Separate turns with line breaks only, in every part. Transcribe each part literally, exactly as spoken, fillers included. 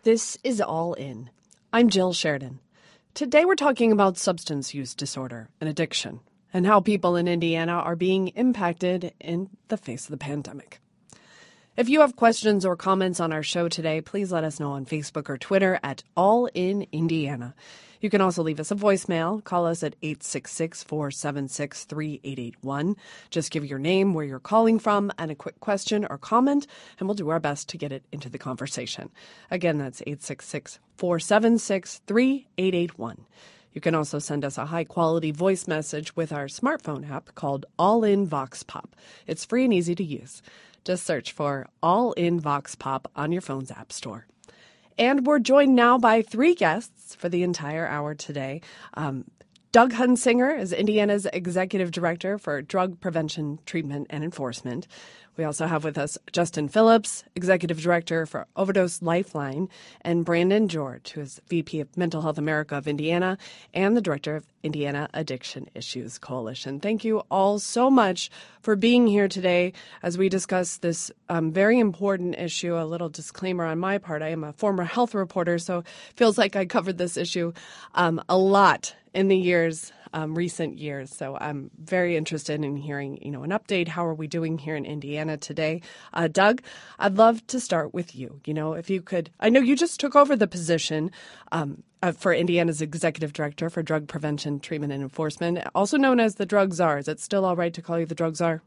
This is All In. I'm Jill Sheridan. Today we're talking about substance use disorder and addiction and how people in Indiana are being impacted in the face of the pandemic. If you have questions or comments on our show today, please let us know on Facebook or Twitter at All In Indiana. You can also leave us a voicemail. Call us at eight six six, four seven six, three eight eight one. Just give your name, where you're calling from, and a quick question or comment, and we'll do our best to get it into the conversation. Again, that's eight six six, four seven six, three eight eight one. You can also send us a high-quality voice message with our smartphone app called All In Vox Pop. It's free and easy to use. Just search for All In Vox Pop on your phone's app store. And we're joined now by three guests for the entire hour today. Um, Doug Hunsinger is Indiana's Executive Director for Drug Prevention, Treatment, and Enforcement. We also have with us Justin Phillips, Executive Director for Overdose Lifeline, and Brandon George, who is V P of Mental Health America of Indiana and the Director of Indiana Addiction Issues Coalition. Thank you all so much for being here today as we discuss this um, very important issue. A little disclaimer on my part, I am a former health reporter, so it feels like I covered this issue um, a lot in the years Um, recent years. So I'm very interested in hearing, you know, an update. How are we doing here in Indiana today? Uh, Doug, I'd love to start with you. You know, if you could, I know you just took over the position um, uh, for Indiana's Executive Director for Drug Prevention, Treatment, and Enforcement, also known as the Drug Czar. Is it still all right to call you the Drug Czar?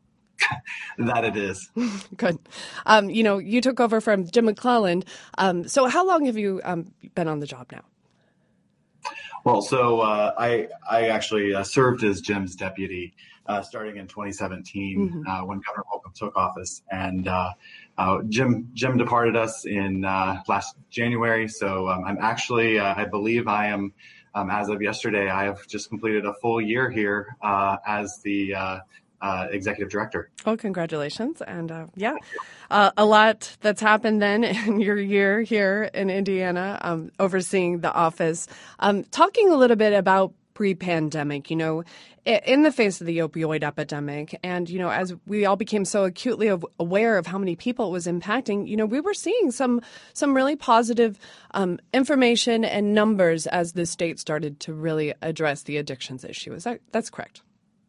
That it is.
Good. Um, you know, you took over from Jim McClelland. Um, so how long have you um, been on the job now?
Well, so uh, I I actually uh, served as Jim's deputy uh, starting in twenty seventeen mm-hmm. uh, when Governor Holcomb took office, and uh, uh, Jim Jim departed us in uh, last January. So um, I'm actually uh, I believe I am um, as of yesterday I have just completed a full year here uh, as the uh, uh, executive director.
Oh, congratulations! And uh, yeah. Uh, a lot that's happened then in your year here in Indiana, um, overseeing the office. Um, talking a little bit about pre-pandemic, you know, in the face of the opioid epidemic, and, you know, as we all became so acutely aware of how many people it was impacting, you know, we were seeing some some really positive um, information and numbers as the state started to really address the addictions issue. Is that that's correct?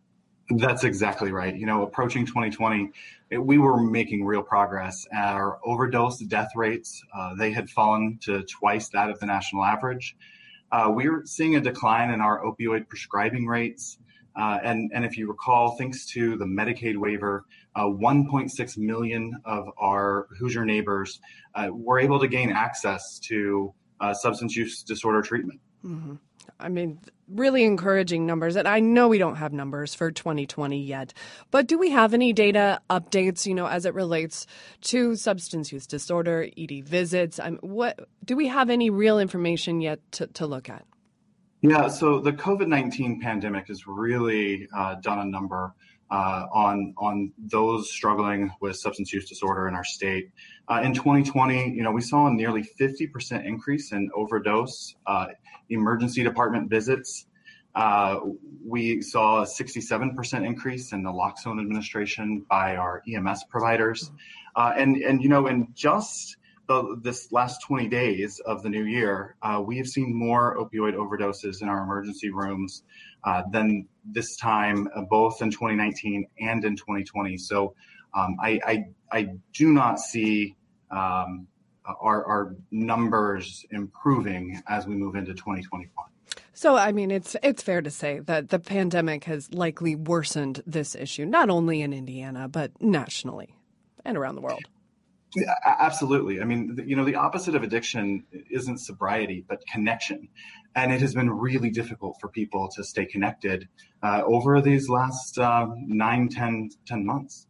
That's exactly right. You know, approaching twenty twenty, it, we were making real progress. Our overdose death rates, uh, they had fallen to twice that of the national average. Uh, we were seeing a decline in our opioid prescribing rates. Uh, and, and if you recall, thanks to the Medicaid waiver, uh, one point six million of our Hoosier neighbors uh, were able to gain access to uh, substance use disorder treatment.
Mm-hmm. I mean, really encouraging numbers. And I know we don't have numbers for twenty twenty yet, but do we have any data updates, you know, as it relates to substance use disorder, E D visits? I mean, what do we have any real information yet to, to look at?
Yeah, so the COVID nineteen pandemic has really uh, done a number uh, on on those struggling with substance use disorder in our state. Uh, in twenty twenty, you know, we saw a nearly fifty percent increase in overdose uh, emergency department visits. Uh, we saw a sixty-seven percent increase in naloxone administration by our E M S providers. Uh, and, and, you know, in just the, this last twenty days of the new year, uh, we have seen more opioid overdoses in our emergency rooms uh, than this time, uh, both in twenty nineteen and in twenty twenty. So um, I, I, I do not see um, our, our numbers improving as we move into twenty twenty-one.
So, I mean, it's it's fair to say that the pandemic has likely worsened this issue, not only in Indiana, but nationally and around the world.
Yeah, absolutely. I mean, you know, the opposite of addiction isn't sobriety, but connection. And it has been really difficult for people to stay connected uh, over these last uh, nine, ten, ten months.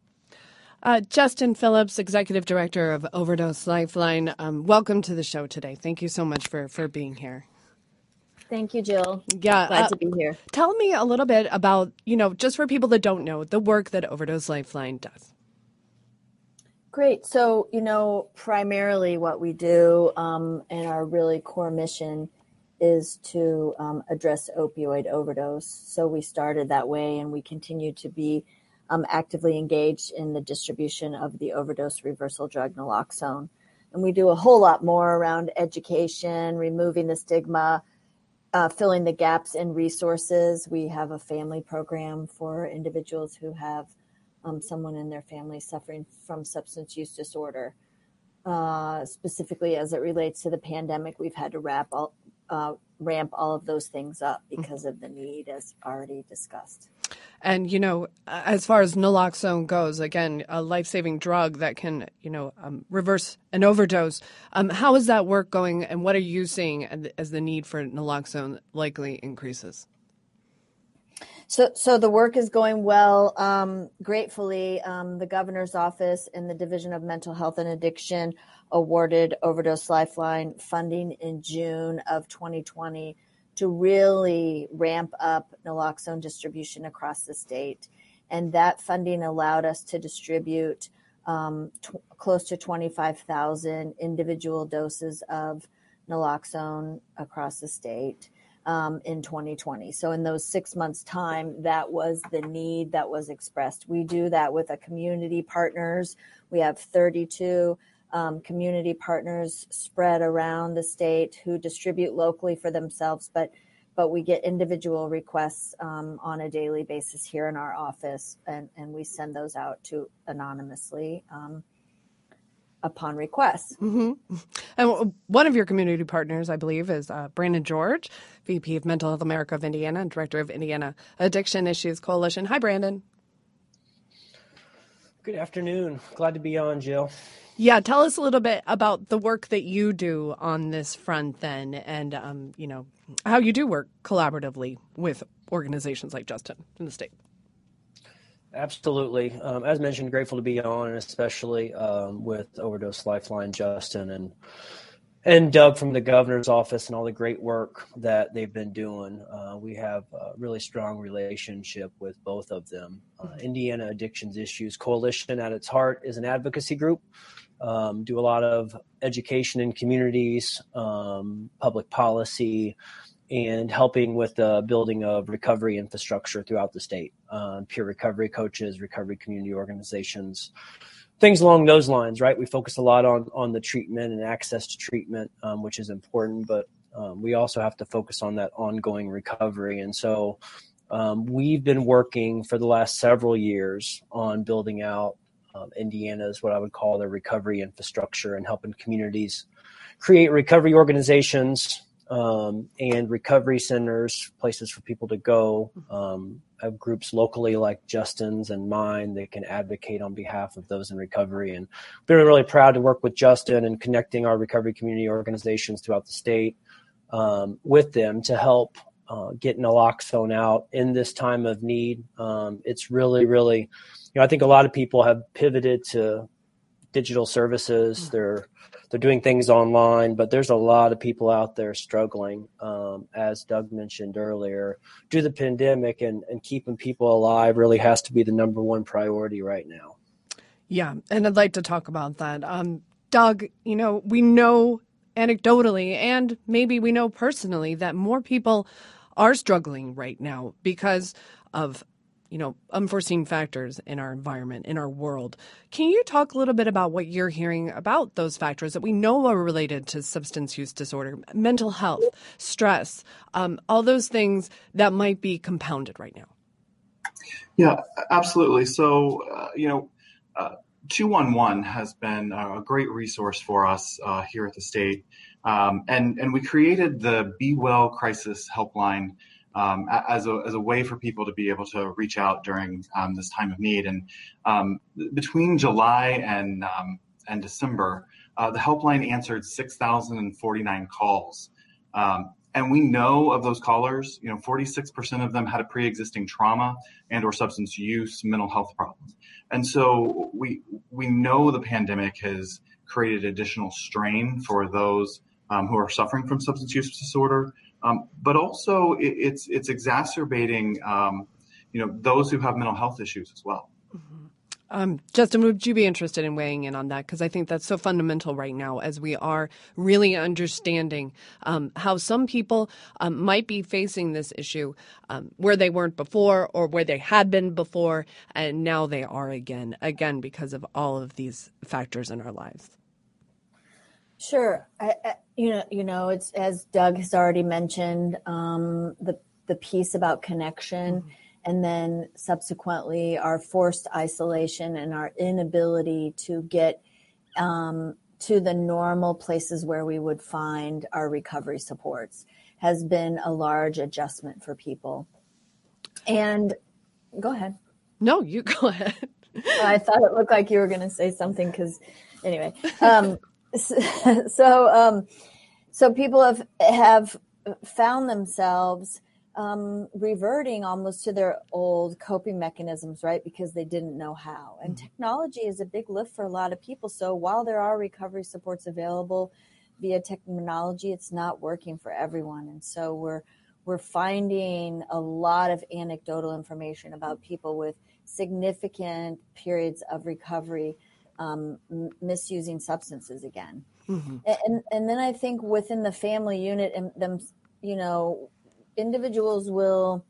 Uh, Justin Phillips, Executive Director of Overdose Lifeline. Um, welcome to the show today. Thank you so much for, for being here.
Thank you, Jill.
Yeah,
Glad
uh,
to be here.
Tell me a little bit about, you know, just for people that don't know, the work that Overdose Lifeline does.
Great. So, you know, primarily what we do um, and our really core mission is to um, address opioid overdose. So we started that way, and we continue to be um, actively engaged in the distribution of the overdose reversal drug naloxone. And we do a whole lot more around education, removing the stigma, uh, filling the gaps in resources. We have a family program for individuals who have um, someone in their family suffering from substance use disorder. Uh, specifically as it relates to the pandemic, we've had to wrap all, uh, ramp all of those things up because of the need, as already discussed.
And, you know, as far as naloxone goes, again, a life-saving drug that can, you know, um, reverse an overdose. Um, how is that work going, and what are you seeing as the need for naloxone likely increases?
So, so the work is going well. Um, gratefully, um, the governor's office and the Division of Mental Health and Addiction awarded Overdose Lifeline funding in June of twenty twenty to really ramp up naloxone distribution across the state. And that funding allowed us to distribute um, t- close to twenty-five thousand individual doses of naloxone across the state. Um, in twenty twenty. So in those six months time, that was the need that was expressed. We do that with a community partners. We have thirty-two um, community partners spread around the state who distribute locally for themselves, but but we get individual requests um, on a daily basis here in our office, and, and we send those out to anonymously um, upon request.
Mm-hmm. And one of your community partners, I believe, is uh, Brandon George, V P of Mental Health America of Indiana and Director of Indiana Addiction Issues Coalition. Hi, Brandon.
Good afternoon. Glad to be on, Jill.
Yeah, tell us a little bit about the work that you do on this front then, and, um, you know, how you do work collaboratively with organizations like Justin in the state.
Absolutely. Um, as mentioned, grateful to be on, and especially um, with Overdose Lifeline, Justin and and Doug from the governor's office and all the great work that they've been doing. Uh, we have a really strong relationship with both of them. Uh, Indiana Addictions Issues Coalition at its heart is an advocacy group. Um, do a lot of education in communities, um, public policy, and helping with the building of recovery infrastructure throughout the state, uh, peer recovery coaches, recovery community organizations, things along those lines, right? We focus a lot on on the treatment and access to treatment, um, which is important, but um, we also have to focus on that ongoing recovery. And so um, we've been working for the last several years on building out um, Indiana's what I would call their recovery infrastructure and helping communities create recovery organizations, Um, and recovery centers, places for people to go. Um, I have groups locally like Justin's and mine that can advocate on behalf of those in recovery. And we're really proud to work with Justin and connecting our recovery community organizations throughout the state um, with them to help uh, get naloxone out in this time of need. Um, it's really, really, you know, I think a lot of people have pivoted to digital services. They're They're doing things online, but there's a lot of people out there struggling, um, as Doug mentioned earlier, due to the pandemic, and, and keeping people alive really has to be the number one priority right now.
Yeah, and I'd like to talk about that. Um, Doug, you know, we know anecdotally and maybe we know personally that more people are struggling right now because of you know, unforeseen factors in our environment, in our world. Can you talk a little bit about what you're hearing about those factors that we know are related to substance use disorder, mental health, stress, um, all those things that might be compounded right now?
Yeah, absolutely. So, uh, you know, uh, two one one has been a great resource for us uh, here at the state. Um, and, and we created the Be Well Crisis Helpline Um, as a as a way for people to be able to reach out during um, this time of need. And um, between July and um, and December, uh, the helpline answered six thousand forty-nine calls. Um, and we know of those callers, you know, forty-six percent of them had a pre-existing trauma and or substance use mental health problems. And so we we know the pandemic has created additional strain for those um, who are suffering from substance use disorder. Um, but also it, it's it's exacerbating, um, you know, those who have mental health issues as well.
Mm-hmm. Um, Justin, would you be interested in weighing in on that? Because I think that's so fundamental right now as we are really understanding um, how some people um, might be facing this issue um, where they weren't before or where they had been before, and now they are again, again, because of all of these factors in our lives.
Sure. I, I, you know, you know, it's as Doug has already mentioned, um, the the piece about connection, mm-hmm. and then subsequently our forced isolation and our inability to get um, to the normal places where we would find our recovery supports has been a large adjustment for people. And go ahead.
No, you go ahead.
I thought it looked like you were going to say something because, anyway. Um, so, um, so people have have found themselves um, reverting almost to their old coping mechanisms, right? Because they didn't know how. And mm-hmm. technology is a big lift for a lot of people. So while there are recovery supports available via technology, it's not working for everyone. And so we're we're finding a lot of anecdotal information about people with significant periods of recovery um, m- misusing substances again. Mm-hmm. And and then I think within the family unit and them, you know, individuals will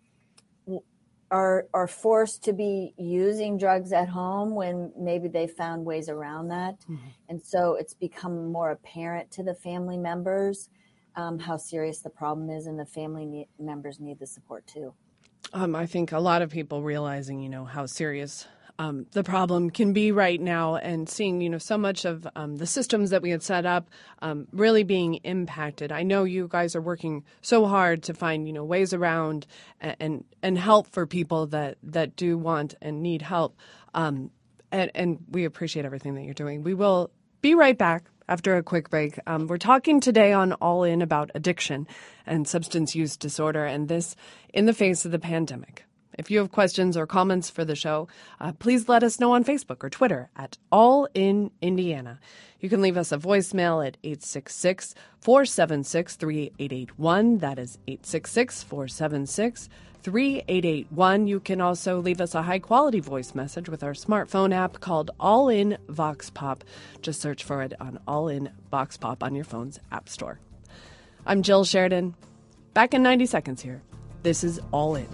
are are forced to be using drugs at home when maybe they found ways around that. Mm-hmm. And so it's become more apparent to the family members um, how serious the problem is, and the family ne- members need the support too.
Um, I think a lot of people realizing, you know, how serious um, the problem can be right now, and seeing, you know, so much of um, the systems that we had set up um, really being impacted. I know you guys are working so hard to find, you know, ways around and and, and help for people that, that do want and need help. Um, and, and we appreciate everything that you're doing. We will be right back after a quick break. Um, we're talking today on All In about addiction and substance use disorder, and this in the face of the pandemic. If you have questions or comments for the show, uh, please let us know on Facebook or Twitter at All In Indiana. You can leave us a voicemail at eight six six, four seven six, three eight eight one. That is eight six six, four seven six, three eight eight one. You can also leave us a high-quality voice message with our smartphone app called All In Vox Pop. Just search for it on All In Vox Pop on your phone's app store. I'm Jill Sheridan. Back in ninety seconds here. This is All In.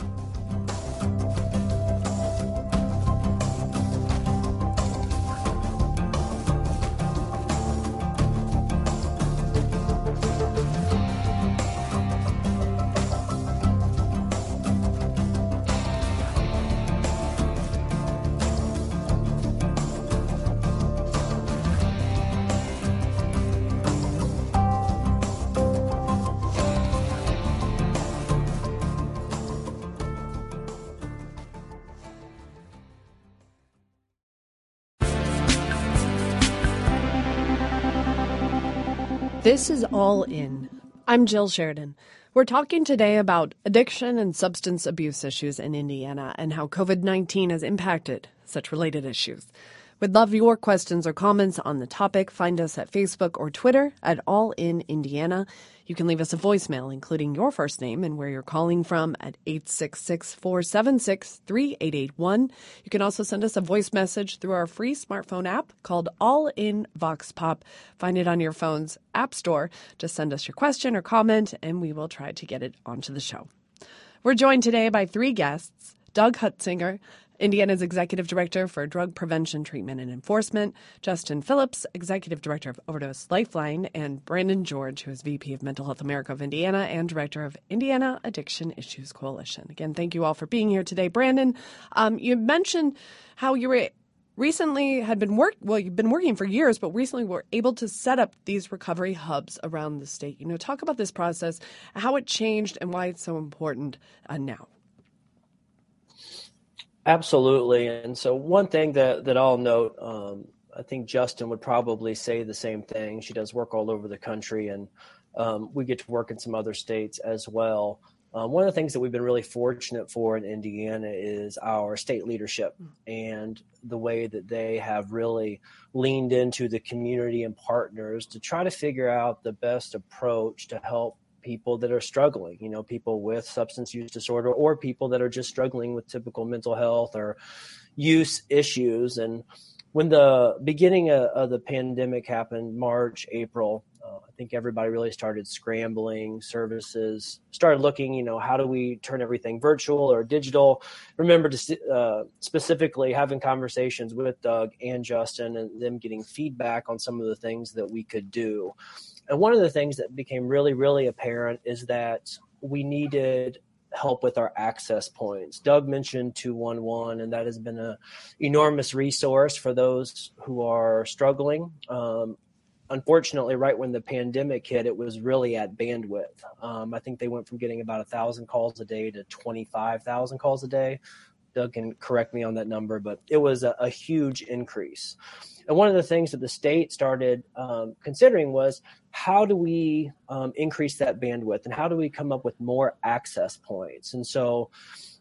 This is All In. I'm Jill Sheridan. We're talking today about addiction and substance abuse issues in Indiana and how COVID nineteen has impacted such related issues. We'd love your questions or comments on the topic. Find us at Facebook or Twitter at All In Indiana. You can leave us a voicemail, including your first name and where you're calling from, at eight six six, four seven six, three eight eight one. You can also send us a voice message through our free smartphone app called All In Vox Pop. Find it on your phone's app store. Just send us your question or comment, and we will try to get it onto the show. We're joined today by three guests: Doug Hutzinger, Indiana's Executive Director for Drug Prevention, Treatment, and Enforcement; Justin Phillips, Executive Director of Overdose Lifeline; and Brandon George, who is V P of Mental Health America of Indiana and Director of Indiana Addiction Issues Coalition. Again, thank you all for being here today. Brandon, um, you mentioned how you were recently had been work well, you've been working for years, but recently were able to set up these recovery hubs around the state. You know, talk about this process, how it changed, and why it's so important uh, now.
Absolutely. And so one thing that, that I'll note, um, I think Justin would probably say the same thing. She does work all over the country, and um, we get to work in some other states as well. Um, one of the things that we've been really fortunate for in Indiana is our state leadership and the way that they have really leaned into the community and partners to try to figure out the best approach to help people that are struggling, you know, people with substance use disorder or people that are just struggling with typical mental health or use issues. And when the beginning of, of the pandemic happened, March, April, Uh, I think everybody really started scrambling services, started looking, you know, how do we turn everything virtual or digital? Remember to uh, specifically having conversations with Doug and Justin and them getting feedback on some of the things that we could do. And one of the things that became really, really apparent is that we needed help with our access points. Doug mentioned two one one, and that has been an enormous resource for those who are struggling. Um, unfortunately, right when the pandemic hit, it was really at bandwidth. Um, I think they went from getting about one thousand calls a day to twenty-five thousand calls a day. Doug can correct me on that number, but it was a, a huge increase. And one of the things that the state started um, considering was how do we um, increase that bandwidth and how do we come up with more access points? And so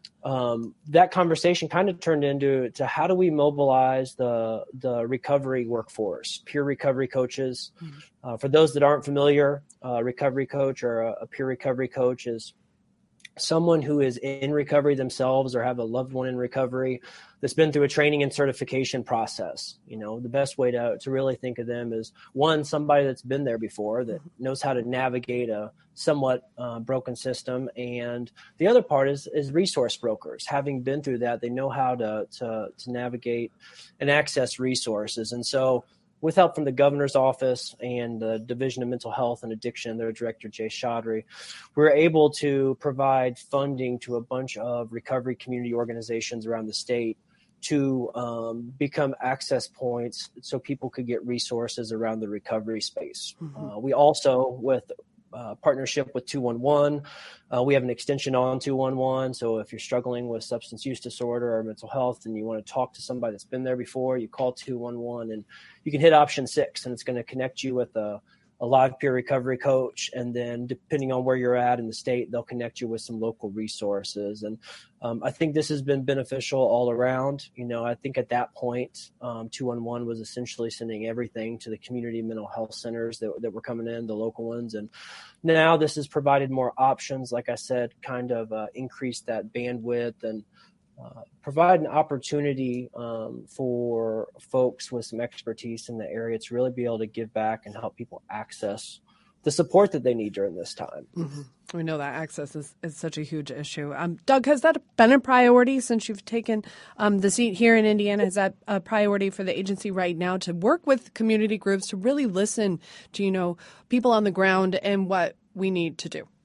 um, that conversation kind of turned into to how do we mobilize the the recovery workforce, peer recovery coaches. Mm-hmm. Uh, for those that aren't familiar, a recovery coach or a, a peer recovery coach is someone who is in recovery themselves or have a loved one in recovery that's been through a training and certification process. You know, the best way to, to really think of them is one, somebody that's been there before that knows how to navigate a somewhat uh, broken system. And the other part is, is resource brokers. Having been through that, they know how to, to, to navigate and access resources. And so with help from the governor's office and the Division of Mental Health and Addiction, their director, Jay Chaudhry, we were able to provide funding to a bunch of recovery community organizations around the state to um, become access points so people could get resources around the recovery space. Mm-hmm. Uh, we also, with Uh, partnership with two one one. Uh, we have an extension on two one one. So if you're struggling with substance use disorder or mental health and you want to talk to somebody that's been there before, you call two one one and you can hit option six and it's going to connect you with a, a live peer recovery coach. And then depending on where you're at in the state, they'll connect you with some local resources. And um, I think this has been beneficial all around. You know, I think at that point, um, two one one was essentially sending everything to the community mental health centers that, that were coming in, the local ones. And now this has provided more options, like I said, kind of uh, increased that bandwidth and uh, provide an opportunity um, for folks with some expertise in the area to really be able to give back and help people access the support that they need during this time.
Mm-hmm. We know that access is, is such a huge issue. Um, Doug, has that been a priority since you've taken um, the seat here in Indiana? Is that a priority for the agency right now to work with community groups to really listen to, you know, people on the ground and what we need to do?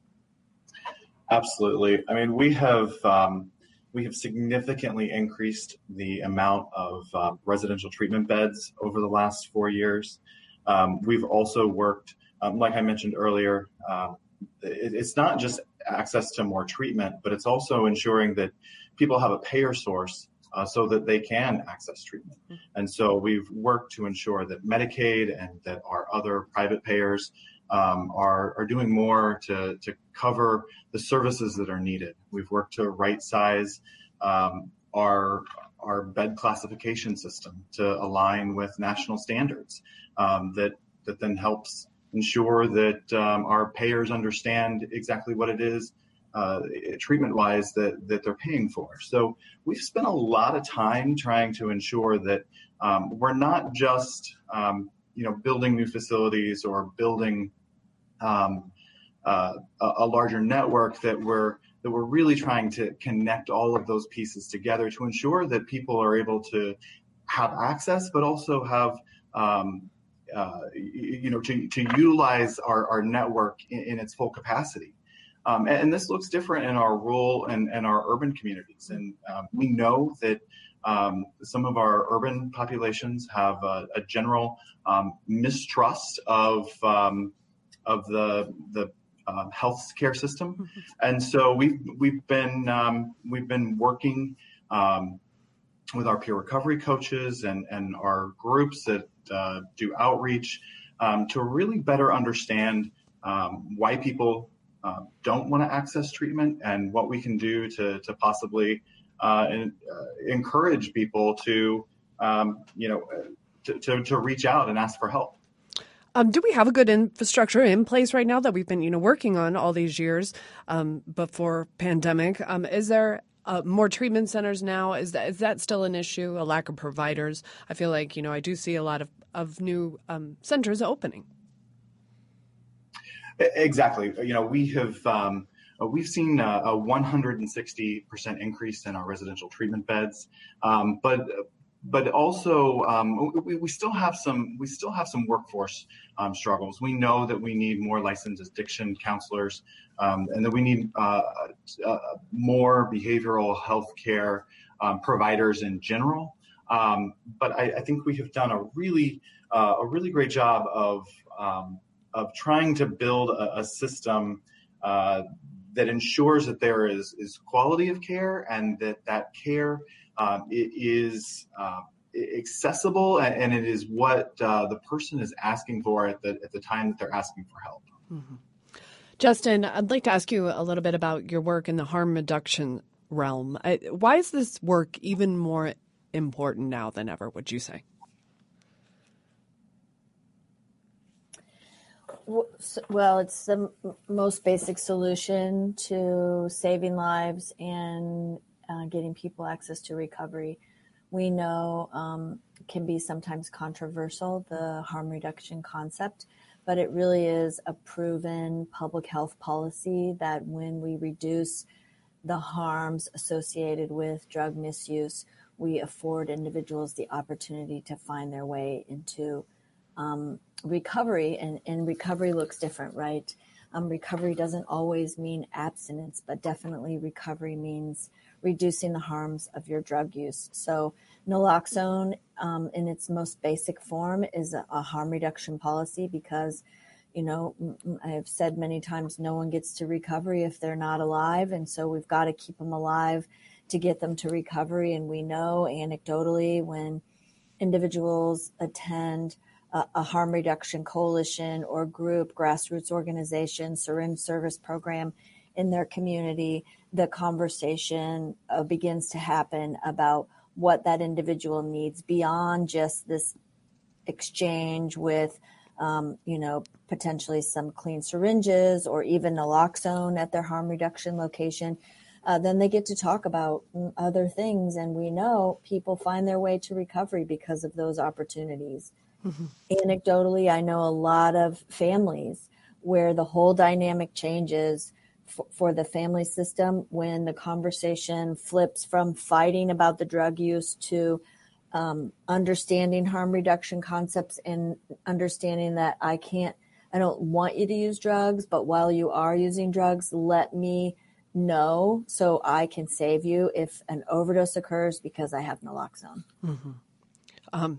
Absolutely. I mean, we have um, we have significantly increased the amount of uh, residential treatment beds over the last four years. Um, we've also worked, um, like I mentioned earlier, uh, it, it's not just access to more treatment, but it's also ensuring that people have a payer source uh, so that they can access treatment. And so we've worked to ensure that Medicaid and that our other private payers um, are, are doing more to, to cover the services that are needed. We've worked to right size um, our our bed classification system to align with national standards um, that that then helps ensure that um, our payers understand exactly what it is uh, treatment-wise that, that they're paying for. So we've spent a lot of time trying to ensure that um, we're not just um, you know building new facilities or building um, uh, a, a larger network, that we're that we're really trying to connect all of those pieces together to ensure that people are able to have access, but also have, um, uh, you know, to, to utilize our, our network in, in its full capacity. Um, and, and this looks different in our rural and, and our urban communities. And um, we know that um, some of our urban populations have a, a general um, mistrust of um, of the the Uh, health care system, and so we've we've been um, we've been working um, with our peer recovery coaches and and our groups that uh, do outreach um, to really better understand um, why people uh, don't want to access treatment and what we can do to to possibly uh, in, uh, encourage people to um, you know to, to to reach out and ask for help.
Um, do we have a good infrastructure in place right now that we've been, you know, working on all these years um, before pandemic? Um, is there uh, more treatment centers now? Is that is that still an issue? A lack of providers? I feel like, you know, I do see a lot of of new um, centers opening.
Exactly. You know, we have um, we've seen a, a one hundred sixty percent increase in our residential treatment beds, um, but but also um, we, we still have some we still have some workforce um, struggles. We know that we need more licensed addiction counselors, um, and that we need uh, uh, more behavioral health care um, providers in general. Um, but I, I think we have done a really uh, a really great job of um, of trying to build a, a system uh, that ensures that there is, is quality of care and that that care um, it is uh, accessible and, and it is what uh, the person is asking for at the, at the time that they're asking for help.
Mm-hmm. Justin, I'd like to ask you a little bit about your work in the harm reduction realm. I, why is this work even more important now than ever, would you say?
Well, it's the most basic solution to saving lives and uh, getting people access to recovery. We know um, can be sometimes controversial, the harm reduction concept, but it really is a proven public health policy that when we reduce the harms associated with drug misuse, we afford individuals the opportunity to find their way into um, recovery, and, and recovery looks different, right? Um, recovery doesn't always mean abstinence, but definitely recovery means reducing the harms of your drug use. So naloxone um, in its most basic form is a, a harm reduction policy because, you know, I have said many times, no one gets to recovery if they're not alive. And so we've got to keep them alive to get them to recovery. And we know anecdotally when individuals attend a, a harm reduction coalition or group, grassroots organization, syringe service program in their community, the conversation uh, begins to happen about what that individual needs beyond just this exchange with, um, you know, potentially some clean syringes or even naloxone at their harm reduction location. Uh, then they get to talk about other things. And we know people find their way to recovery because of those opportunities. Mm-hmm. Anecdotally, I know a lot of families where the whole dynamic changes f- for the family system when the conversation flips from fighting about the drug use to um, understanding harm reduction concepts and understanding that I can't, I don't want you to use drugs, but while you are using drugs, let me know so I can save you if an overdose occurs because I have naloxone.
Mm-hmm. Um,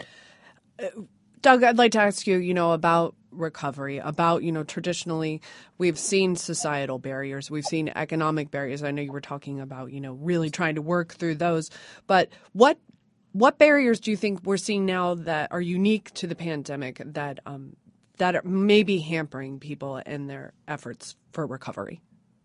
Doug, I'd like to ask you, you know, about recovery, about, you know, traditionally we've seen societal barriers, we've seen economic barriers. I know you were talking about, you know, really trying to work through those, but what what barriers do you think we're seeing now that are unique to the pandemic that um, that are maybe hampering people in their efforts for recovery?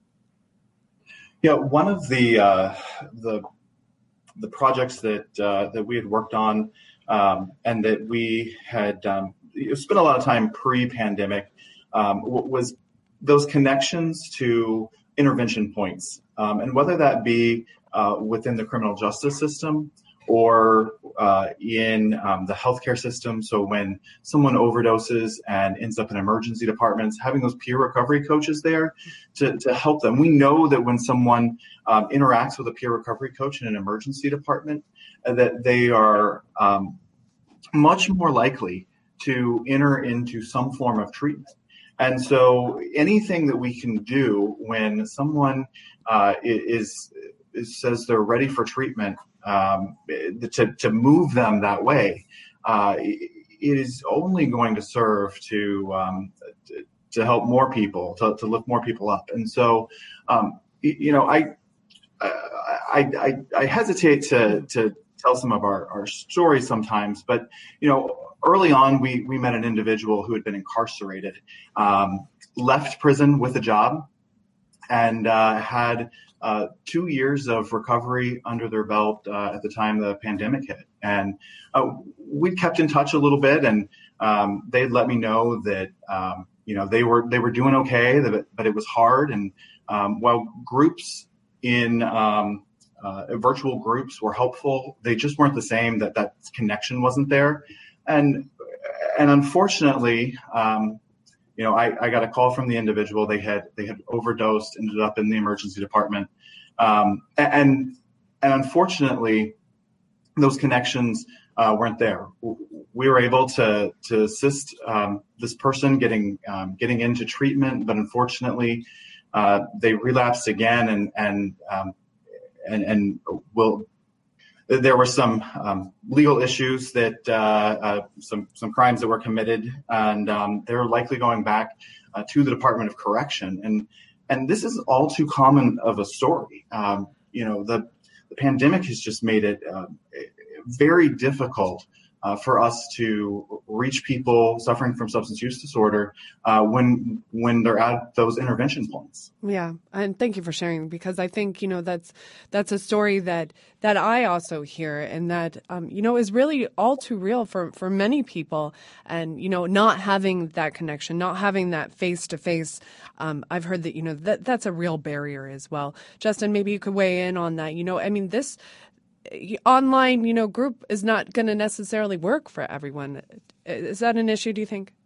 Yeah, one of the uh, the the projects that uh, that we had worked on um, and that we had um, spent a lot of time pre-pandemic um, was those connections to intervention points, um, and whether that be uh, within the criminal justice system or uh, in um, the healthcare system. So when someone overdoses and ends up in emergency departments, having those peer recovery coaches there to, to help them. We know that when someone um, interacts with a peer recovery coach in an emergency department, uh, that they are um, much more likely to enter into some form of treatment. And so anything that we can do when someone uh, is, is says they're ready for treatment, Um, to, to move them that way, uh, it is only going to serve to um, to, to help more people, to, to lift more people up. And so, um, you know, I, I I I hesitate to to tell some of our, our stories sometimes, but you know, early on we we met an individual who had been incarcerated, um, left prison with a job, and uh, had uh, two years of recovery under their belt uh, at the time the pandemic hit. And uh, we kept in touch a little bit, and um, they'd let me know that um, you know they were they were doing okay, but it was hard. And um, while groups in um, uh, virtual groups were helpful, they just weren't the same. That that connection wasn't there, and and unfortunately. Um, you know, I, I got a call from the individual. They had they had overdosed, ended up in the emergency department, um, and and unfortunately, those connections uh, weren't there. We were able to to assist um, this person getting um, getting into treatment, but unfortunately, uh, they relapsed again, and and um, and and will. There were some um, legal issues that uh, uh, some some crimes that were committed, and um, they're likely going back uh, to the Department of Correction. And and this is all too common of a story. Um, you know, the the pandemic has just made it uh, very difficult uh, for us to reach people suffering from substance use disorder uh, when when they're at those intervention points.
Yeah, and thank you for sharing, because I think, you know, that's that's a story that that I also hear, and that um, you know, is really all too real for for many people. And you know, not having that connection, not having that face to face, I've heard that, you know, that that's a real barrier as well. Justin, maybe you could weigh in on that. You know, I mean, this online, you know, group is not going to necessarily work for everyone. Is that an issue, do you think?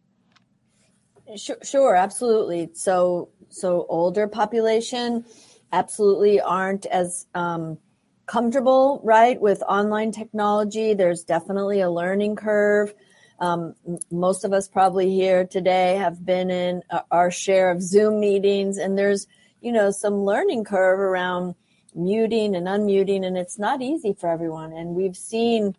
Sure, sure, absolutely. So, so older population absolutely aren't as um, comfortable, right, with online technology. There's definitely a learning curve. Um, most of us probably here today have been in our share of Zoom meetings, and there's, you know, some learning curve around muting and unmuting, and it's not easy for everyone. And we've seen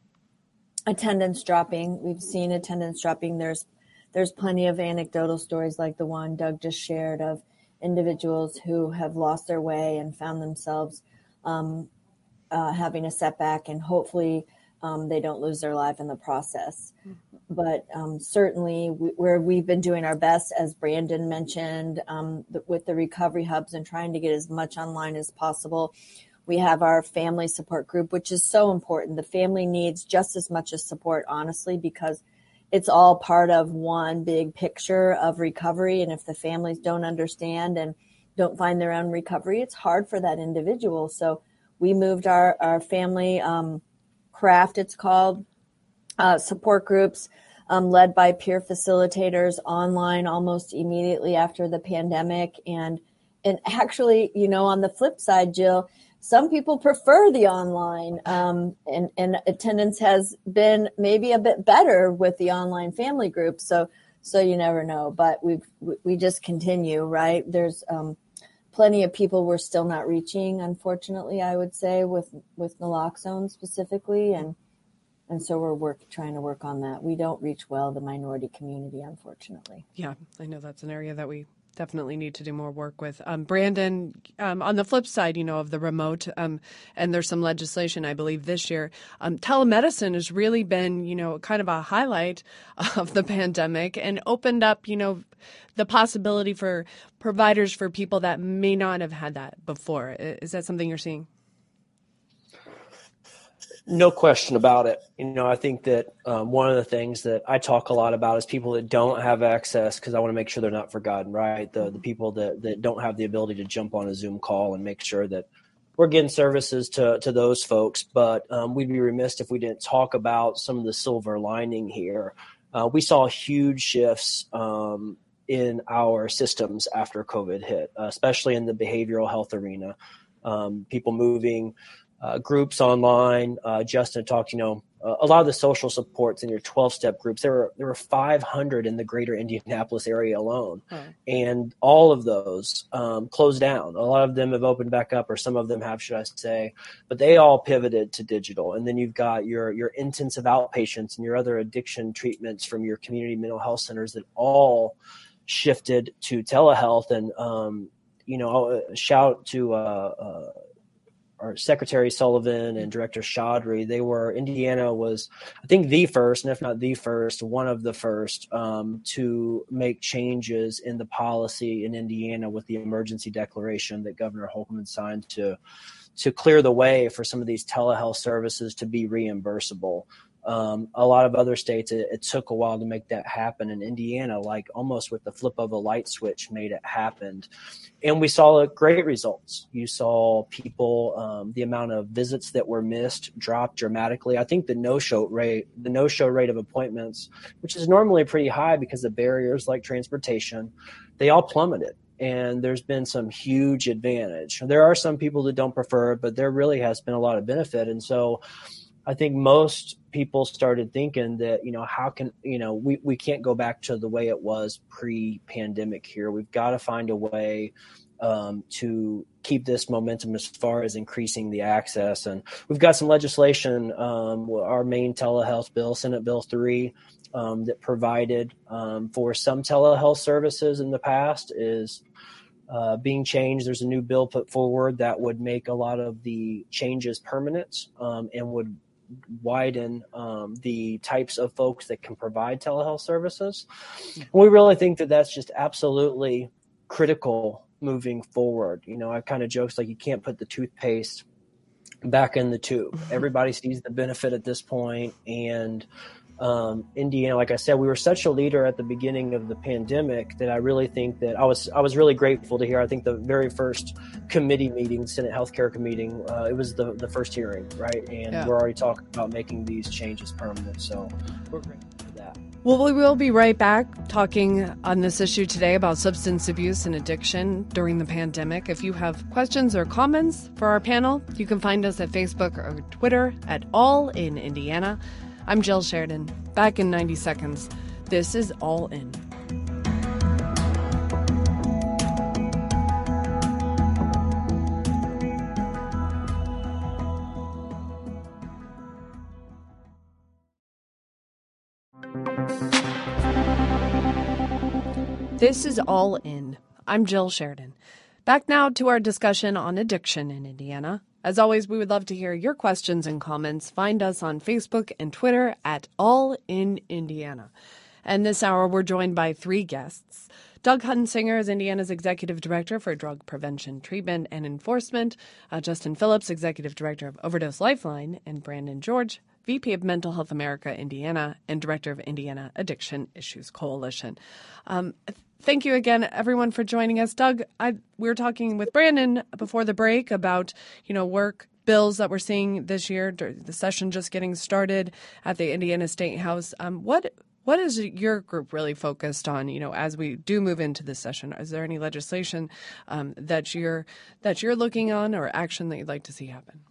attendance dropping. We've seen attendance dropping. There's There's plenty of anecdotal stories like the one Doug just shared of individuals who have lost their way and found themselves um, uh, having a setback, and hopefully um, they don't lose their life in the process. But um, certainly we, where we've been doing our best, as Brandon mentioned, um, the, with the recovery hubs and trying to get as much online as possible. We have our family support group, which is so important. The family needs just as much as support, honestly, because it's all part of one big picture of recovery. And if the families don't understand and don't find their own recovery, it's hard for that individual. So we moved our, our family um, craft, it's called, uh, support groups um, led by peer facilitators online almost immediately after the pandemic. And, and actually, you know, on the flip side, Jill, some people prefer the online, um, and, and attendance has been maybe a bit better with the online family group. So, so you never know, but we've, we just continue, right? There's, um, plenty of people we're still not reaching, unfortunately, I would say, with, with naloxone specifically. And, and so we're work, trying to work on that. We don't reach well the minority community, unfortunately.
Yeah, I know that's an area that we definitely need to do more work with. Um, Brandon, um, on the flip side, you know, of the remote, um, and there's some legislation, I believe, this year, um, telemedicine has really been, you know, kind of a highlight of the pandemic and opened up, you know, the possibility for providers for people that may not have had that before. Is that something you're seeing?
No question about it. You know, I think that um, one of the things that I talk a lot about is people that don't have access, because I want to make sure they're not forgotten, right? The the people that, that don't have the ability to jump on a Zoom call and make sure that we're getting services to, to those folks. But um, we'd be remiss if we didn't talk about some of the silver lining here. Uh, we saw huge shifts um, in our systems after COVID hit, uh, especially in the behavioral health arena. Um, people moving Uh, groups online. Uh, Justin talked, you know, uh, a lot of the social supports in your twelve-step groups. There were there were five hundred in the greater Indianapolis area alone,
oh.
and all of those um, closed down. A lot of them have opened back up, or some of them have, should I say, but they all pivoted to digital. And then you've got your your intensive outpatients and your other addiction treatments from your community mental health centers that all shifted to telehealth. And um, you know, a shout to uh, uh, our Secretary Sullivan and Director Chaudhry. They were, Indiana was, I think, the first, and if not the first, one of the first um, to make changes in the policy in Indiana with the emergency declaration that Governor Holcomb signed to to clear the way for some of these telehealth services to be reimbursable. Um, a lot of other states, it, it took a while to make that happen. In Indiana, like almost with the flip of a light switch, made it happen. And we saw great results. You saw people, um, the amount of visits that were missed dropped dramatically. I think the no-show rate, the no-show rate of appointments, which is normally pretty high because of barriers like transportation, they all plummeted. And there's been some huge advantage. There are some people that don't prefer it, but there really has been a lot of benefit. And so I think most people started thinking that, you know, how can, you know, we, we can't go back to the way it was pre-pandemic here. We've got to find a way um, to keep this momentum as far as increasing the access. And we've got some legislation, um, our main telehealth bill, Senate Bill three, um, that provided um, for some telehealth services in the past is Uh, being changed. There's a new bill put forward that would make a lot of the changes permanent um, and would widen um, the types of folks that can provide telehealth services. And we really think that that's just absolutely critical moving forward. You know, I kind of jokes like you can't put the toothpaste back in the tube. Everybody sees the benefit at this point, and Um, Indiana, like I said, we were such a leader at the beginning of the pandemic that I really think that I was I was really grateful to hear. I think the very first committee meeting, Senate Healthcare Committee, uh, it was the, the first hearing, right? And yeah. We're already talking about making these changes permanent. So we're grateful for that.
Well, we will be right back talking on this issue today about substance abuse and addiction during the pandemic. If you have questions or comments for our panel, you can find us at Facebook or Twitter at All in Indiana. I'm Jill Sheridan. Back in ninety seconds. This is All In. This is All In. I'm Jill Sheridan. Back now to our discussion on addiction in Indiana. As always, we would love to hear your questions and comments. Find us on Facebook and Twitter at All in Indiana. And this hour, we're joined by three guests. Doug Hunsinger is Indiana's Executive Director for Drug Prevention, Treatment, and Enforcement. Uh, Justin Phillips, Executive Director of Overdose Lifeline. And Brandon George, V P of Mental Health America, Indiana, and Director of Indiana Addiction Issues Coalition. Um, Thank you again, everyone, for joining us. Doug, I, we were talking with Brandon before the break about, you know, work bills that we're seeing this year, the session just getting started at the Indiana State House. Um, what what is your group really focused on, you know, as we do move into this session? Is there any legislation um, that you're that you're looking on or action that you'd like to see happen?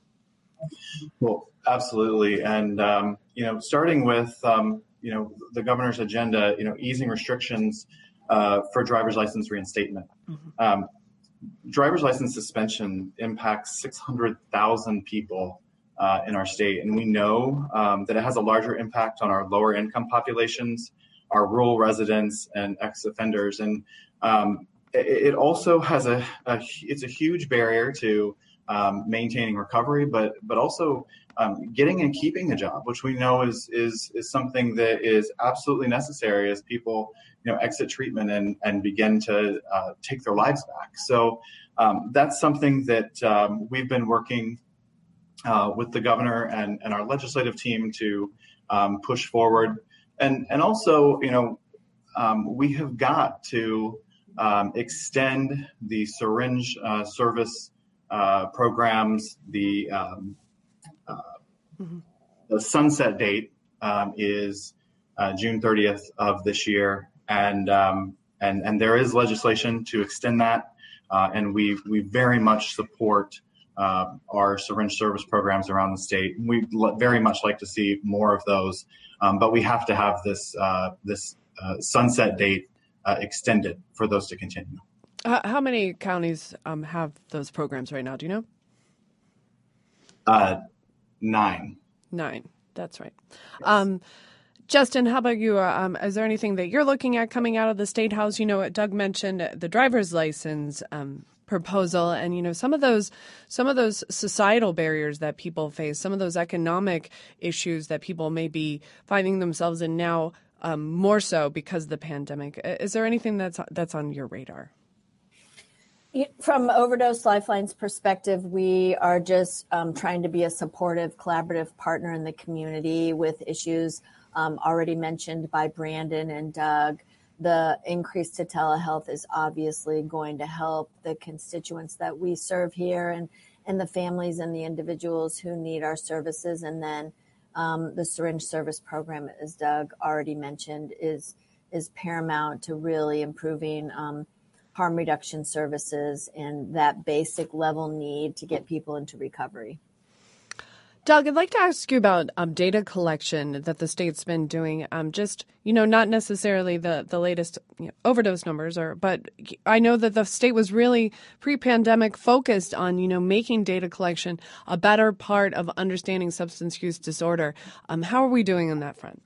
Well, absolutely. And, um, you know, starting with, um, you know, the governor's agenda, you know, easing restrictions Uh, for driver's license reinstatement. Mm-hmm. Um, driver's license suspension impacts six hundred thousand people uh, in our state. And we know um, that it has a larger impact on our lower income populations, our rural residents and ex-offenders. And um, it, it also has a, a, it's a huge barrier to um, maintaining recovery, but, but also um, getting and keeping a job, which we know is, is, is something that is absolutely necessary as people, you know, exit treatment and, and begin to uh, take their lives back. So um, that's something that um, we've been working uh, with the governor and, and our legislative team to um, push forward. And, and also, you know, um, we have got to um, extend the syringe uh, service uh, programs. The, um, uh, mm-hmm. the sunset date um, is uh, June thirtieth of this year. And, um, and and there is legislation to extend that, uh, and we we very much support uh, our syringe service programs around the state. We very much like to see more of those, um, but we have to have this uh, this uh, sunset date uh, extended for those to continue.
Uh, how many counties um, have those programs right now? Do you know?
Uh, nine.
Nine. That's right. Yes. Um, Justin, how about you? Um, is there anything that you're looking at coming out of the State House? You know, Doug mentioned the driver's license um, proposal, and you know, some of those, some of those societal barriers that people face, some of those economic issues that people may be finding themselves in now, um, more so because of the pandemic. Is there anything that's that's on your radar?
From Overdose Lifeline's perspective, we are just um, trying to be a supportive, collaborative partner in the community with issues um, already mentioned by Brandon and Doug. The increase to telehealth is obviously going to help the constituents that we serve here and, and the families and the individuals who need our services. And then um, the syringe service program, as Doug already mentioned, is is paramount to really improving um, harm reduction services and that basic level need to get people into recovery.
Doug, I'd like to ask you about um, data collection that the state's been doing. Um, just, you know, not necessarily the, the latest you know, overdose numbers, or, but I know that the state was really pre-pandemic focused on, you know, making data collection a better part of understanding substance use disorder. Um, how are we doing on that front?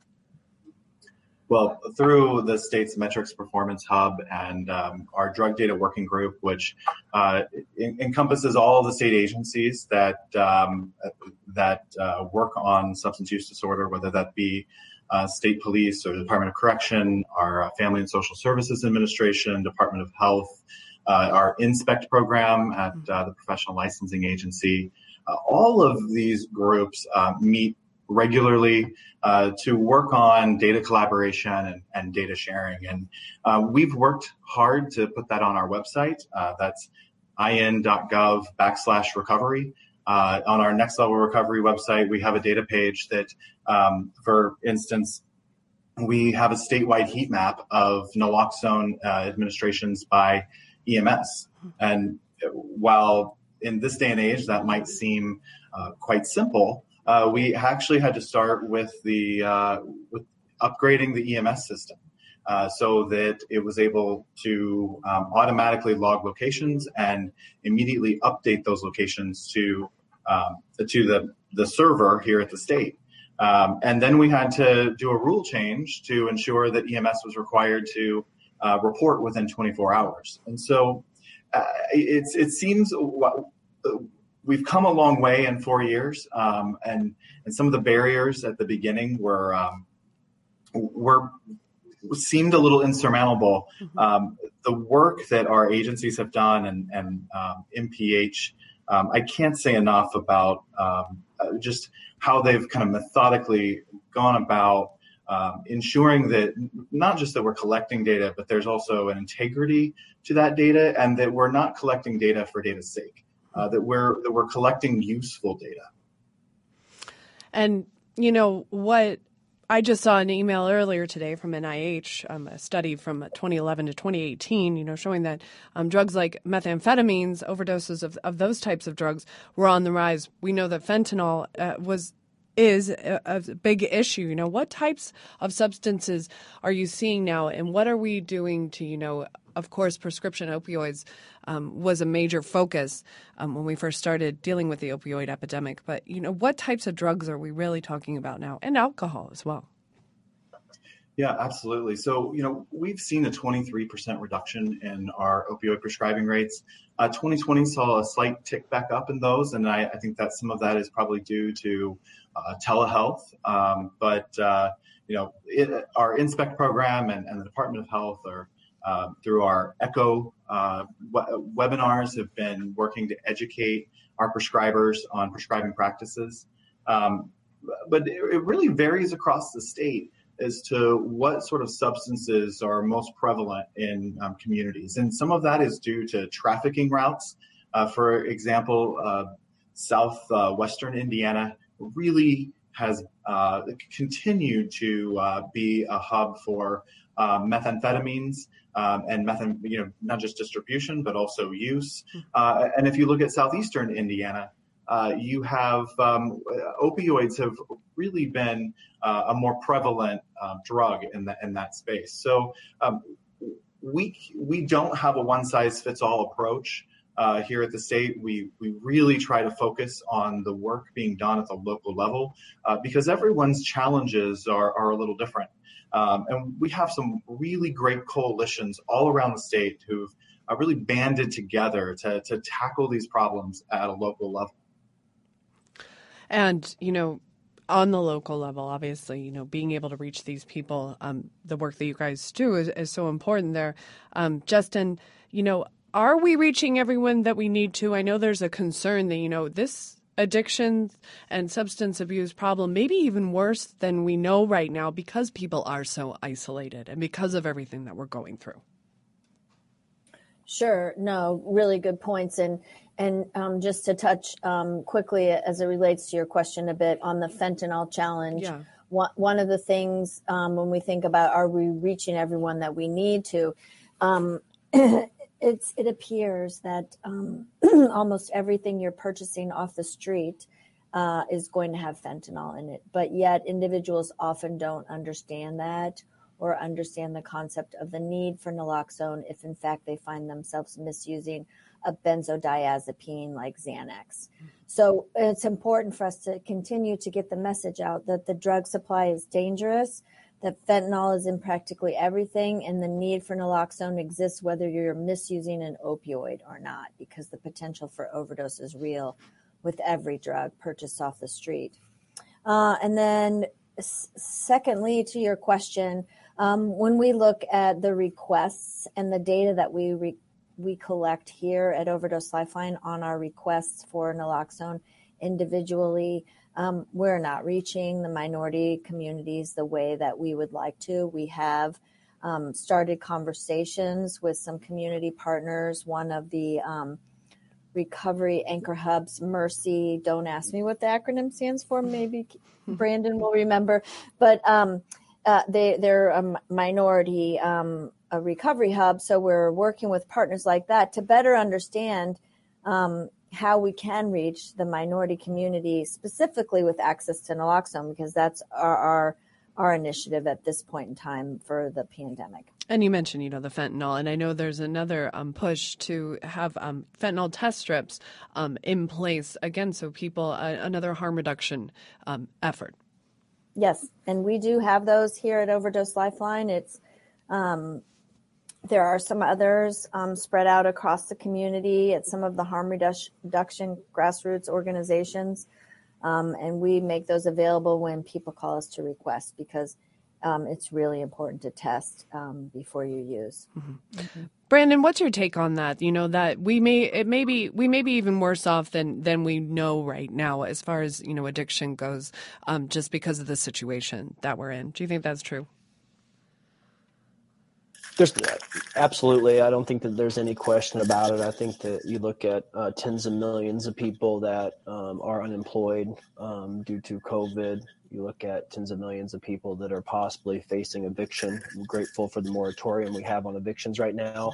Well, through the state's Metrics Performance Hub and um, our Drug Data Working Group, which uh, en- encompasses all of the state agencies that um, that uh, work on substance use disorder, whether that be uh, state police or the Department of Correction, our uh, Family and Social Services Administration, Department of Health, uh, our INSPECT program at uh, the Professional Licensing Agency. Uh, all of these groups uh, meet regularly uh, to work on data collaboration and, and data sharing. And uh, we've worked hard to put that on our website. Uh, that's in.gov backslash recovery. Uh, on our Next Level Recovery website, we have a data page that, um, for instance, we have a statewide heat map of naloxone uh, administrations by E M S. And while in this day and age that might seem uh, quite simple, Uh, we actually had to start with the uh, with upgrading the E M S system uh, so that it was able to um, automatically log locations and immediately update those locations to um, to the the server here at the state. Um, and then we had to do a rule change to ensure that E M S was required to uh, report within twenty-four hours. And so uh, it's it seems. Uh, We've come a long way in four years, um, and and some of the barriers at the beginning were um, were seemed a little insurmountable. Mm-hmm. Um, the work that our agencies have done and and um, M P H, um, I can't say enough about um, just how they've kind of methodically gone about um, ensuring that not just that we're collecting data, but there's also an integrity to that data, and that we're not collecting data for data's sake. Uh, that we're that we're collecting useful data.
And you know what? I just saw an email earlier today from N I H, um, a study from twenty eleven to twenty eighteen, you know, showing that um, drugs like methamphetamines, overdoses of, of those types of drugs were on the rise. We know that fentanyl uh, was is a, a big issue. You know, what types of substances are you seeing now, and what are we doing to, you know, of course, prescription opioids um, was a major focus um, when we first started dealing with the opioid epidemic. But, you know, what types of drugs are we really talking about now? And alcohol as well.
Yeah, absolutely. So, you know, we've seen a twenty-three percent reduction in our opioid prescribing rates. Uh, twenty twenty saw a slight tick back up in those, and I, I think that some of that is probably due to uh, telehealth. Um, but, uh, you know, it, our INSPECT program and, and the Department of Health are Uh, through our ECHO uh, we- webinars have been working to educate our prescribers on prescribing practices. Um, but it, it really varies across the state as to what sort of substances are most prevalent in um, communities. And some of that is due to trafficking routes. Uh, for example, uh, southwestern uh, Indiana really has uh, continued to uh, be a hub for uh, methamphetamines. Um, and methan, you know, not just distribution, but also use. Uh, and if you look at southeastern Indiana, uh, you have um, opioids have really been uh, a more prevalent uh, drug in that in that space. So um, we we don't have a one size fits all approach uh, here at the state. We we really try to focus on the work being done at the local level uh, because everyone's challenges are are a little different. Um, and we have some really great coalitions all around the state who've uh, really banded together to, to tackle these problems at a local level.
And, you know, on the local level, obviously, you know, being able to reach these people, um, the work that you guys do is, is so important there. Um, Justin, you know, are we reaching everyone that we need to? I know there's a concern that, you know, this addiction and substance abuse problem may be even worse than we know right now because people are so isolated and because of everything that we're going through.
Sure. No, really good points. And and um, just to touch um, quickly as it relates to your question a bit on the fentanyl challenge,
Yeah.
one, one of the things um, when we think about are we reaching everyone that we need to, um, it's it appears that um, almost everything you're purchasing off the street uh, is going to have fentanyl in it. But yet individuals often don't understand that or understand the concept of the need for naloxone if in fact they find themselves misusing a benzodiazepine like Xanax. So it's important for us to continue to get the message out that the drug supply is dangerous, that fentanyl is in practically everything, and the need for naloxone exists whether you're misusing an opioid or not, because the potential for overdose is real with every drug purchased off the street. Uh, and then s- secondly, to your question, um, when we look at the requests and the data that we re- we collect here at Overdose Lifeline on our requests for naloxone individually, um, we're not reaching the minority communities the way that we would like to. We have um, started conversations with some community partners. One of the um, recovery anchor hubs, Mercy, don't ask me what the acronym stands for. Maybe Brandon will remember, but um, uh, they, they're a minority um, a recovery hub. So we're working with partners like that to better understand um, how we can reach the minority community specifically with access to naloxone, because that's our, our our initiative at this point in time for the pandemic.
And you mentioned, you know, the fentanyl, and I know there's another um, push to have um, fentanyl test strips um, in place again, so people uh, another harm reduction um, effort.
Yes, and we do have those here at Overdose Lifeline. It's um, there are some others um, spread out across the community at some of the harm redu- reduction grassroots organizations, um, and we make those available when people call us to request, because um, it's really important to test um, before you use.
Mm-hmm. Mm-hmm. Brandon, what's your take on that? You know, that we may it may be we may be even worse off than than we know right now as far as, you know, addiction goes, um, just because of the situation that we're in. Do you think that's true?
There's absolutely. I don't think that there's any question about it. I think that you look at uh, tens of millions of people that um, are unemployed um, due to COVID. You look at tens of millions of people that are possibly facing eviction. I'm grateful for the moratorium we have on evictions right now.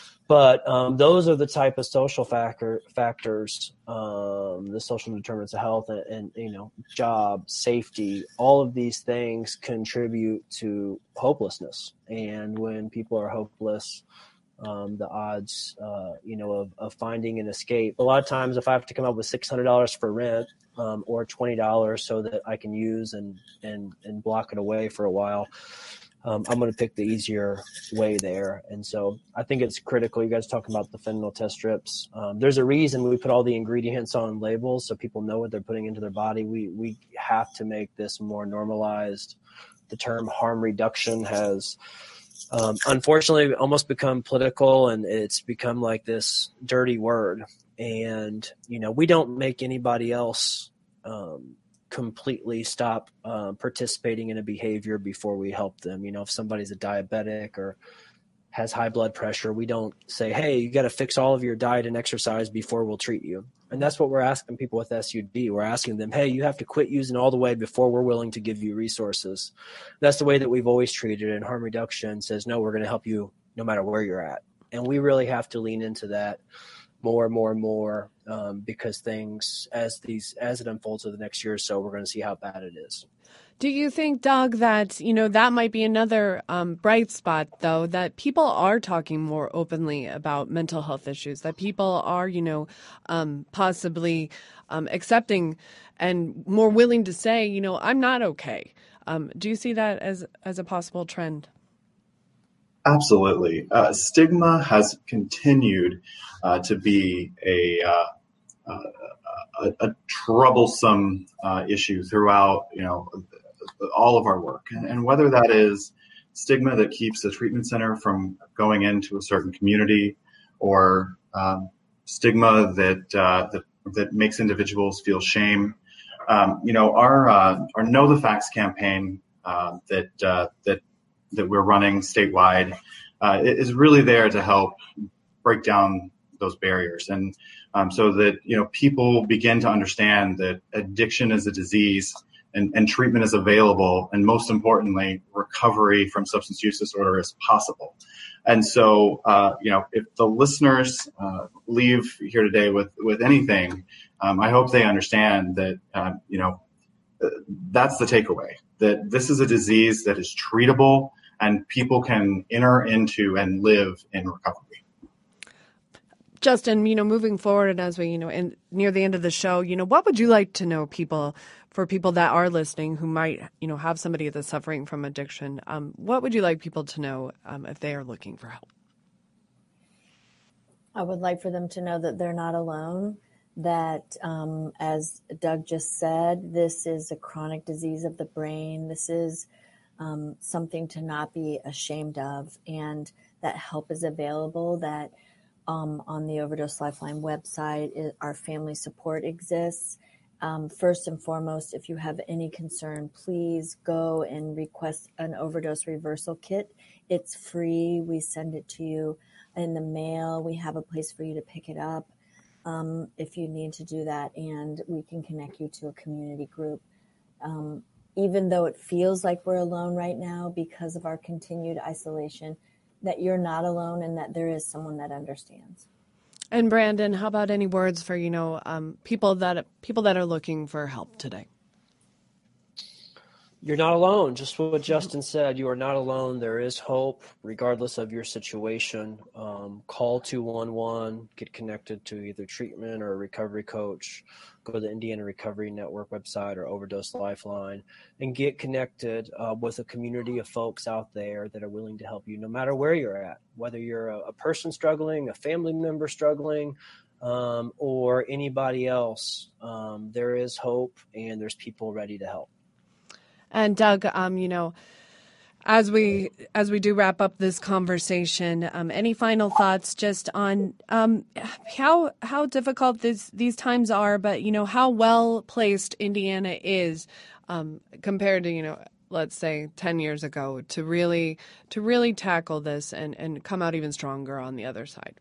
But um, those are the type of social factor factors, um, the social determinants of health and, and, you know, job, safety, all of these things contribute to hopelessness. And when people are hopeless, um, the odds, uh, you know, of, of finding an escape. A lot of times if I have to come up with six hundred dollars for rent um, or twenty dollars so that I can use and, and, and block it away for a while, Um, I'm going to pick the easier way there. And so I think it's critical. You guys talking about the fentanyl test strips. Um, there's a reason we put all the ingredients on labels so people know what they're putting into their body. We we have to make this more normalized. The term harm reduction has um, unfortunately almost become political, and it's become like this dirty word. And, you know, we don't make anybody else um, completely stop uh, participating in a behavior before we help them. You know, if somebody's a diabetic or has high blood pressure, we don't say, hey, you got to fix all of your diet and exercise before we'll treat you. And that's what we're asking people with S U D. We're asking them, hey, you have to quit using all the way before we're willing to give you resources. That's the way that we've always treated it. And harm reduction says, no, we're going to help you no matter where you're at. And we really have to lean into that more and more and more um, because things, as these as it unfolds over the next year or so, we're going to see how bad it is.
Do you think, Doug, that, you know, that might be another um, bright spot, though, that people are talking more openly about mental health issues, that people are, you know, um, possibly um, accepting and more willing to say, you know, I'm not okay. Um, do you see that as as a possible trend?
Absolutely. Uh, stigma has continued uh, to be a, uh, uh, a, a troublesome uh, issue throughout, you know, all of our work. And, and whether that is stigma that keeps the treatment center from going into a certain community, or um, stigma that, uh, that that makes individuals feel shame. Um, you know, our uh, our Know the Facts campaign uh, that uh, that that we're running statewide uh, is really there to help break down those barriers, and um, so that you know people begin to understand that addiction is a disease, and, and treatment is available, and most importantly, recovery from substance use disorder is possible. And so, uh, you know, if the listeners uh, leave here today with, with anything, um, I hope they understand that, uh, you know, that's the takeaway, that this is a disease that is treatable and people can enter into and live in recovery.
Justin, you know, moving forward and as we, you know, in, near the end of the show, you know, what would you like to know people for people that are listening who might, you know, have somebody that's suffering from addiction? Um, what would you like people to know um, if they are looking for help?
I would like for them to know that they're not alone, that um, as Doug just said, this is a chronic disease of the brain. This is um, something to not be ashamed of, and that help is available, that um, on the Overdose Lifeline website, it, our family support exists. Um, first and foremost, if you have any concern, please go and request an overdose reversal kit. It's free. We send it to you in the mail. We have a place for you to pick it up um, if you need to do that, and we can connect you to a community group. Um, even though it feels like we're alone right now because of our continued isolation, that you're not alone and that there is someone that understands.
And Brandon, how about any words for, you know, um, people that people that are looking for help today?
You're not alone. Just what Justin said, you are not alone. There is hope, regardless of your situation. Um, call two one one, get connected to either treatment or a recovery coach. Go to the Indiana Recovery Network website or Overdose Lifeline and get connected uh, with a community of folks out there that are willing to help you no matter where you're at, whether you're a, a person struggling, a family member struggling, um, or anybody else. Um, there is hope and there's people ready to help.
And Doug, um, you know, as we as we do wrap up this conversation, um, any final thoughts just on um, how how difficult this, these times are, but you know how well placed Indiana is um, compared to you know let's say ten years ago to really to really tackle this and, and come out even stronger on the other side.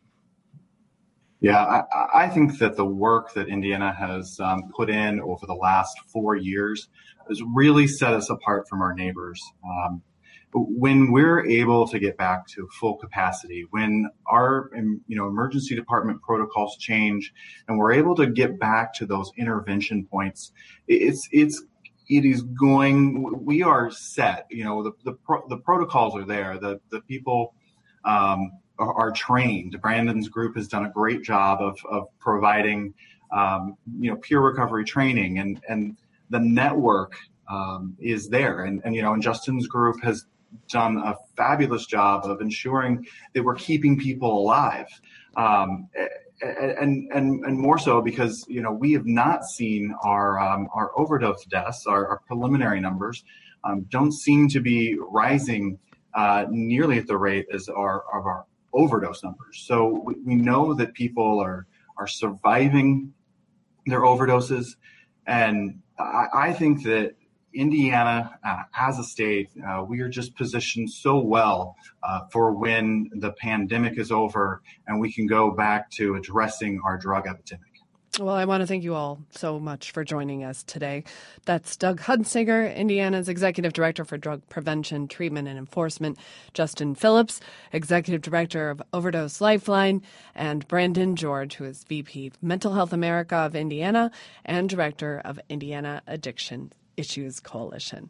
Yeah, I, I think that the work that Indiana has um, put in over the last four years has really set us apart from our neighbors. Um, when we're able to get back to full capacity, when our you know emergency department protocols change, and we're able to get back to those intervention points, it's it's it is going. We are set. You know the the, pro, the protocols are there. The the people. Um, are trained. Brandon's group has done a great job of, of providing, um, you know, peer recovery training, and, and the network um, is there. And, and, you know, and Justin's group has done a fabulous job of ensuring that we're keeping people alive. Um, and, and, and more so because, you know, we have not seen our, um, our overdose deaths, our, our preliminary numbers um, don't seem to be rising uh, nearly at the rate as our, of our overdose numbers. So we, we know that people are are surviving their overdoses, and I, I think that Indiana, uh, as a state, uh, we are just positioned so well uh, for when the pandemic is over and we can go back to addressing our drug epidemic.
Well, I want to thank you all so much for joining us today. That's Doug Hunsinger, Indiana's Executive Director for Drug Prevention, Treatment, and Enforcement, Justin Phillips, Executive Director of Overdose Lifeline, and Brandon George, who is V P Mental Health America of Indiana and Director of Indiana Addiction Issues Coalition.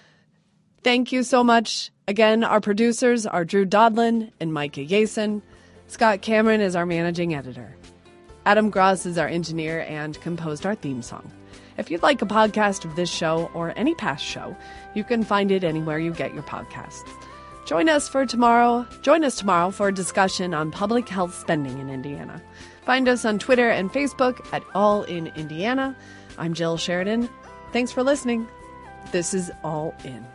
Thank you so much. Again, our producers are Drew Dodlin and Micah Yason. Scott Cameron is our managing editor. Adam Gross is our engineer and composed our theme song. If you'd like a podcast of this show or any past show, you can find it anywhere you get your podcasts. Join us for tomorrow. Join us tomorrow for a discussion on public health spending in Indiana. Find us on Twitter and Facebook at All in Indiana. I'm Jill Sheridan. Thanks for listening. This is All In.